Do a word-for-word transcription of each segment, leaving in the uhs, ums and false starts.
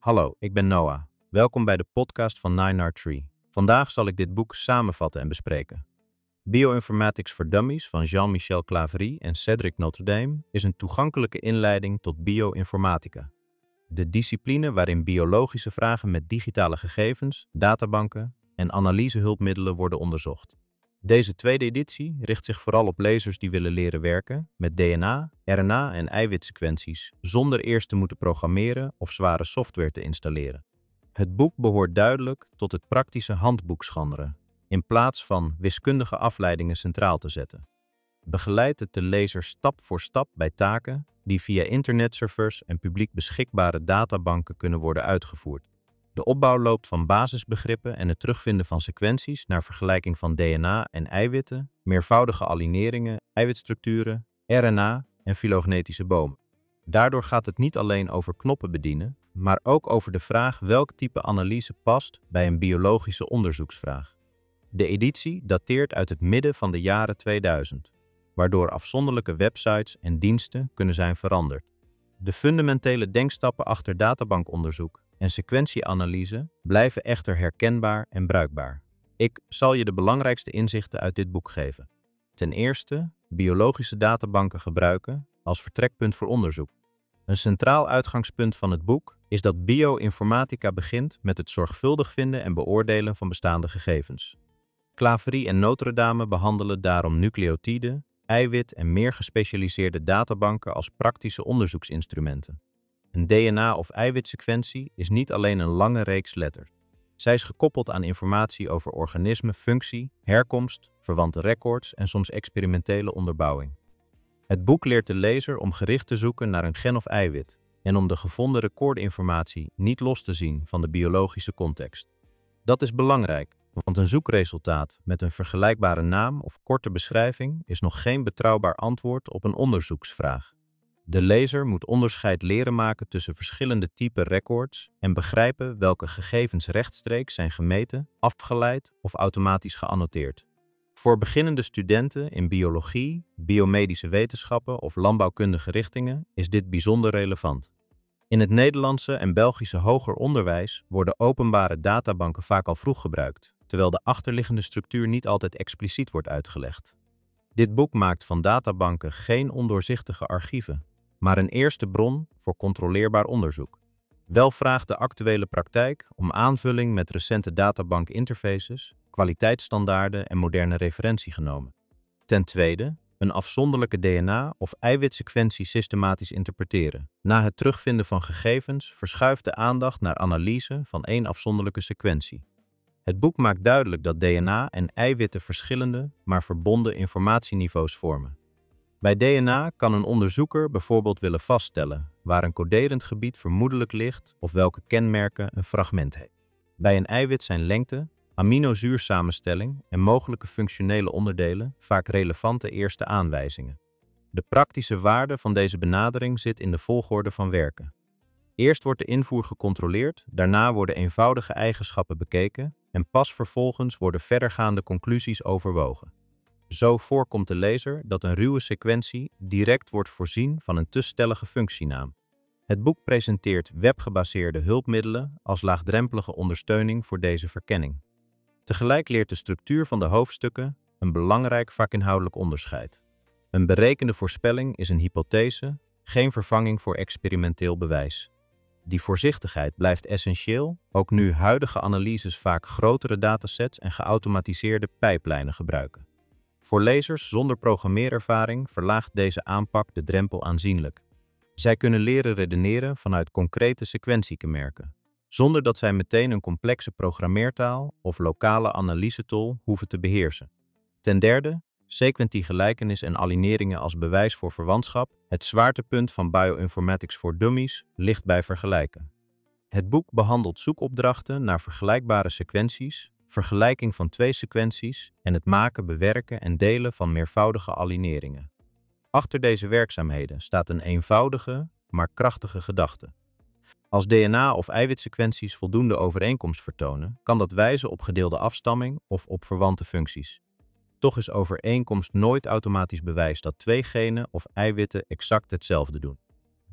Hallo, ik ben Noah. Welkom bij de podcast van nine R Tree. Vandaag zal ik dit boek samenvatten en bespreken. Bioinformatics for Dummies van Jean-Michel Claverie en Cedric Notre-Dame is een toegankelijke inleiding tot bioinformatica. De discipline waarin biologische vragen met digitale gegevens, databanken en analysehulpmiddelen worden onderzocht. Deze tweede editie richt zich vooral op lezers die willen leren werken met D N A, R N A en eiwitsequenties zonder eerst te moeten programmeren of zware software te installeren. Het boek behoort duidelijk tot het praktische handboekschanderen, in plaats van wiskundige afleidingen centraal te zetten. Begeleidt het de lezer stap voor stap bij taken die via internetservers en publiek beschikbare databanken kunnen worden uitgevoerd. De opbouw loopt van basisbegrippen en het terugvinden van sequenties naar vergelijking van D N A en eiwitten, meervoudige alineringen, eiwitstructuren, R N A en filogenetische bomen. Daardoor gaat het niet alleen over knoppen bedienen, maar ook over de vraag welk type analyse past bij een biologische onderzoeksvraag. De editie dateert uit het midden van de jaren tweeduizend, waardoor afzonderlijke websites en diensten kunnen zijn veranderd. De fundamentele denkstappen achter databankonderzoek en sequentieanalyse blijven echter herkenbaar en bruikbaar. Ik zal je de belangrijkste inzichten uit dit boek geven. Ten eerste, biologische databanken gebruiken als vertrekpunt voor onderzoek. Een centraal uitgangspunt van het boek is dat bioinformatica begint met het zorgvuldig vinden en beoordelen van bestaande gegevens. Claverie en Notre-Dame behandelen daarom nucleotiden, eiwit en meer gespecialiseerde databanken als praktische onderzoeksinstrumenten. Een D N A- of eiwitsequentie is niet alleen een lange reeks letters. Zij is gekoppeld aan informatie over organismen, functie, herkomst, verwante records en soms experimentele onderbouwing. Het boek leert de lezer om gericht te zoeken naar een gen of eiwit en om de gevonden recordinformatie niet los te zien van de biologische context. Dat is belangrijk, want een zoekresultaat met een vergelijkbare naam of korte beschrijving is nog geen betrouwbaar antwoord op een onderzoeksvraag. De lezer moet onderscheid leren maken tussen verschillende typen records en begrijpen welke gegevens rechtstreeks zijn gemeten, afgeleid of automatisch geannoteerd. Voor beginnende studenten in biologie, biomedische wetenschappen of landbouwkundige richtingen is dit bijzonder relevant. In het Nederlandse en Belgische hoger onderwijs worden openbare databanken vaak al vroeg gebruikt, terwijl de achterliggende structuur niet altijd expliciet wordt uitgelegd. Dit boek maakt van databanken geen ondoorzichtige archieven, maar een eerste bron voor controleerbaar onderzoek. Wel vraagt de actuele praktijk om aanvulling met recente databankinterfaces, kwaliteitsstandaarden en moderne referentiegenomen. Ten tweede, een afzonderlijke D N A- of eiwitsequentie systematisch interpreteren. Na het terugvinden van gegevens verschuift de aandacht naar analyse van één afzonderlijke sequentie. Het boek maakt duidelijk dat D N A en eiwitten verschillende, maar verbonden informatieniveaus vormen. Bij D N A kan een onderzoeker bijvoorbeeld willen vaststellen waar een coderend gebied vermoedelijk ligt of welke kenmerken een fragment heeft. Bij een eiwit zijn lengte, aminozuursamenstelling en mogelijke functionele onderdelen vaak relevante eerste aanwijzingen. De praktische waarde van deze benadering zit in de volgorde van werken. Eerst wordt de invoer gecontroleerd, daarna worden eenvoudige eigenschappen bekeken en pas vervolgens worden verdergaande conclusies overwogen. Zo voorkomt de lezer dat een ruwe sequentie direct wordt voorzien van een te stellige functienaam. Het boek presenteert webgebaseerde hulpmiddelen als laagdrempelige ondersteuning voor deze verkenning. Tegelijk leert de structuur van de hoofdstukken een belangrijk vakinhoudelijk onderscheid. Een berekende voorspelling is een hypothese, geen vervanging voor experimenteel bewijs. Die voorzichtigheid blijft essentieel, ook nu huidige analyses vaak grotere datasets en geautomatiseerde pijplijnen gebruiken. Voor lezers zonder programmeerervaring verlaagt deze aanpak de drempel aanzienlijk. Zij kunnen leren redeneren vanuit concrete sequentiekenmerken, zonder dat zij meteen een complexe programmeertaal of lokale analysetool hoeven te beheersen. Ten derde, sequentiegelijkenis en alineringen als bewijs voor verwantschap. Het zwaartepunt van Bioinformatics for Dummies ligt bij vergelijken. Het boek behandelt zoekopdrachten naar vergelijkbare sequenties, vergelijking van twee sequenties en het maken, bewerken en delen van meervoudige alineringen. Achter deze werkzaamheden staat een eenvoudige, maar krachtige gedachte. Als D N A- of eiwitsequenties voldoende overeenkomst vertonen, kan dat wijzen op gedeelde afstamming of op verwante functies. Toch is overeenkomst nooit automatisch bewijs dat twee genen of eiwitten exact hetzelfde doen.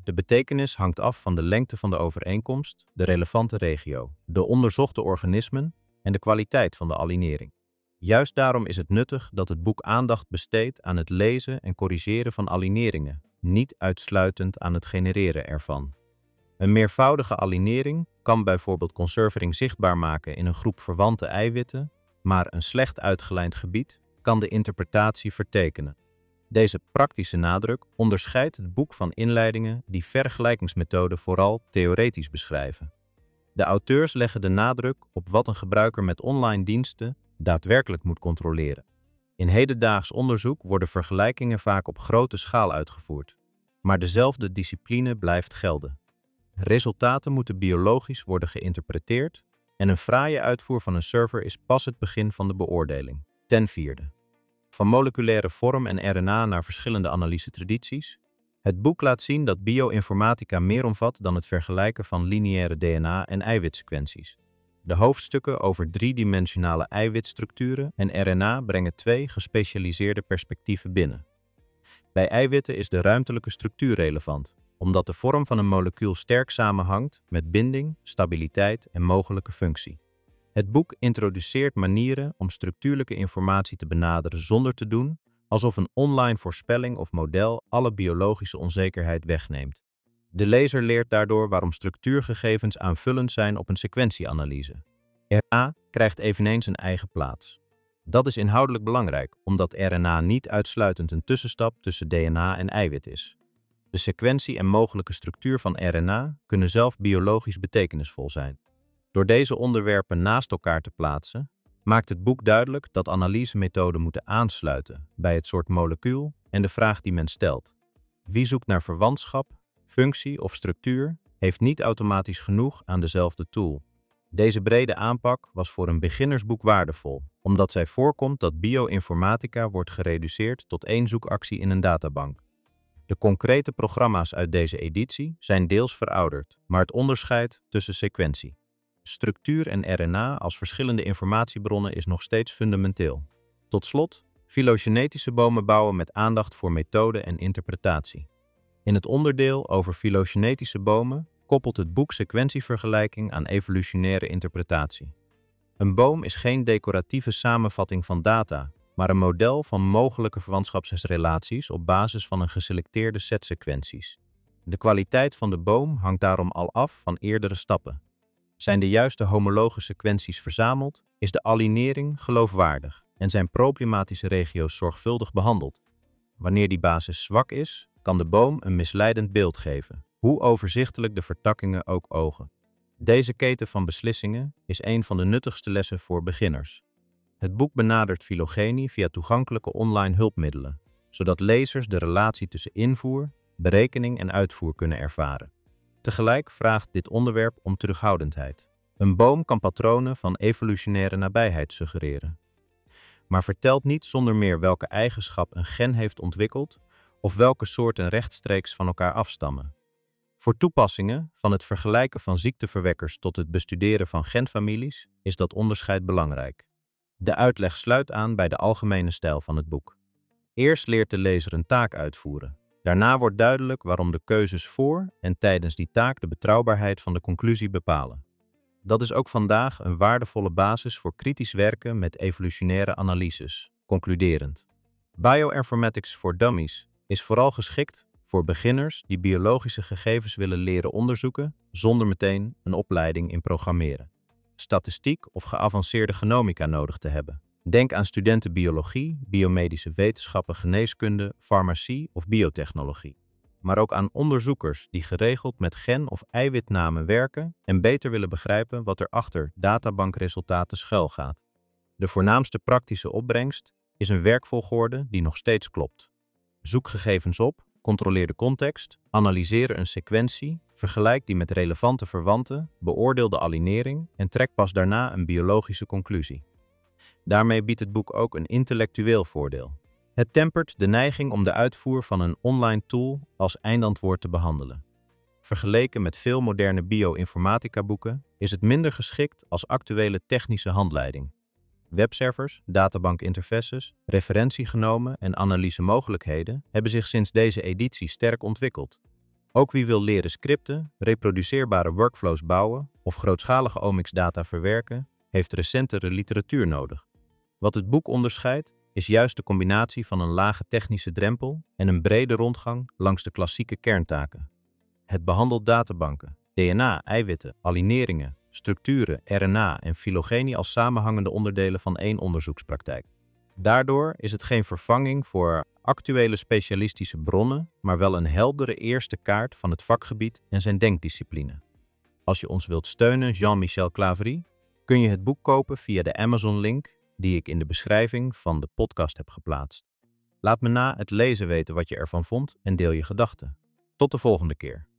De betekenis hangt af van de lengte van de overeenkomst, de relevante regio, de onderzochte organismen en de kwaliteit van de alignering. Juist daarom is het nuttig dat het boek aandacht besteedt aan het lezen en corrigeren van aligneringen, niet uitsluitend aan het genereren ervan. Een meervoudige alignering kan bijvoorbeeld conservering zichtbaar maken in een groep verwante eiwitten, maar een slecht uitgelijnd gebied kan de interpretatie vertekenen. Deze praktische nadruk onderscheidt het boek van inleidingen die vergelijkingsmethoden vooral theoretisch beschrijven. De auteurs leggen de nadruk op wat een gebruiker met online diensten daadwerkelijk moet controleren. In hedendaags onderzoek worden vergelijkingen vaak op grote schaal uitgevoerd, maar dezelfde discipline blijft gelden. Resultaten moeten biologisch worden geïnterpreteerd en een fraaie uitvoer van een server is pas het begin van de beoordeling. Ten vierde. Van moleculaire vorm en R N A naar verschillende analysetradities. Het boek laat zien dat bioinformatica meer omvat dan het vergelijken van lineaire D N A- en eiwitsequenties. De hoofdstukken over driedimensionale eiwitstructuren en R N A brengen twee gespecialiseerde perspectieven binnen. Bij eiwitten is de ruimtelijke structuur relevant, omdat de vorm van een molecuul sterk samenhangt met binding, stabiliteit en mogelijke functie. Het boek introduceert manieren om structuurlijke informatie te benaderen zonder te doen alsof een online voorspelling of model alle biologische onzekerheid wegneemt. De lezer leert daardoor waarom structuurgegevens aanvullend zijn op een sequentieanalyse. R N A krijgt eveneens een eigen plaats. Dat is inhoudelijk belangrijk, omdat R N A niet uitsluitend een tussenstap tussen D N A en eiwit is. De sequentie en mogelijke structuur van R N A kunnen zelf biologisch betekenisvol zijn. Door deze onderwerpen naast elkaar te plaatsen, maakt het boek duidelijk dat analysemethoden moeten aansluiten bij het soort molecuul en de vraag die men stelt. Wie zoekt naar verwantschap, functie of structuur, heeft niet automatisch genoeg aan dezelfde tool. Deze brede aanpak was voor een beginnersboek waardevol, omdat zij voorkomt dat bioinformatica wordt gereduceerd tot één zoekactie in een databank. De concrete programma's uit deze editie zijn deels verouderd, maar het onderscheid tussen sequentie, structuur en R N A als verschillende informatiebronnen is nog steeds fundamenteel. Tot slot, filogenetische bomen bouwen met aandacht voor methode en interpretatie. In het onderdeel over filogenetische bomen koppelt het boek sequentievergelijking aan evolutionaire interpretatie. Een boom is geen decoratieve samenvatting van data, maar een model van mogelijke verwantschapsrelaties op basis van een geselecteerde set sequenties. De kwaliteit van de boom hangt daarom al af van eerdere stappen. Zijn de juiste homologe sequenties verzameld, is de alignering geloofwaardig en zijn problematische regio's zorgvuldig behandeld. Wanneer die basis zwak is, kan de boom een misleidend beeld geven, hoe overzichtelijk de vertakkingen ook ogen. Deze keten van beslissingen is een van de nuttigste lessen voor beginners. Het boek benadert filogenie via toegankelijke online hulpmiddelen, zodat lezers de relatie tussen invoer, berekening en uitvoer kunnen ervaren. Tegelijk vraagt dit onderwerp om terughoudendheid. Een boom kan patronen van evolutionaire nabijheid suggereren, maar vertelt niet zonder meer welke eigenschap een gen heeft ontwikkeld of welke soorten rechtstreeks van elkaar afstammen. Voor toepassingen, van het vergelijken van ziekteverwekkers tot het bestuderen van genfamilies, is dat onderscheid belangrijk. De uitleg sluit aan bij de algemene stijl van het boek. Eerst leert de lezer een taak uitvoeren. Daarna wordt duidelijk waarom de keuzes voor en tijdens die taak de betrouwbaarheid van de conclusie bepalen. Dat is ook vandaag een waardevolle basis voor kritisch werken met evolutionaire analyses. Concluderend. Bioinformatics for Dummies is vooral geschikt voor beginners die biologische gegevens willen leren onderzoeken zonder meteen een opleiding in programmeren, statistiek of geavanceerde genomica nodig te hebben. Denk aan studenten biologie, biomedische wetenschappen, geneeskunde, farmacie of biotechnologie. Maar ook aan onderzoekers die geregeld met gen- of eiwitnamen werken en beter willen begrijpen wat er achter databankresultaten schuilgaat. De voornaamste praktische opbrengst is een werkvolgorde die nog steeds klopt. Zoek gegevens op, controleer de context, analyseer een sequentie, vergelijk die met relevante verwanten, beoordeel de alignering en trek pas daarna een biologische conclusie. Daarmee biedt het boek ook een intellectueel voordeel. Het tempert de neiging om de uitvoer van een online tool als eindantwoord te behandelen. Vergeleken met veel moderne bioinformatica boeken is het minder geschikt als actuele technische handleiding. Webservers, databankinterfaces, referentiegenomen en analysemogelijkheden hebben zich sinds deze editie sterk ontwikkeld. Ook wie wil leren scripten, reproduceerbare workflows bouwen of grootschalige omics-data verwerken, heeft recentere literatuur nodig. Wat het boek onderscheidt, is juist de combinatie van een lage technische drempel en een brede rondgang langs de klassieke kerntaken. Het behandelt databanken, D N A, eiwitten, alineringen, structuren, R N A en filogenie als samenhangende onderdelen van één onderzoekspraktijk. Daardoor is het geen vervanging voor actuele specialistische bronnen, maar wel een heldere eerste kaart van het vakgebied en zijn denkdiscipline. Als je ons wilt steunen, Jean-Michel Claverie, kun je het boek kopen via de Amazon-link die ik in de beschrijving van de podcast heb geplaatst. Laat me na het lezen weten wat je ervan vond en deel je gedachten. Tot de volgende keer.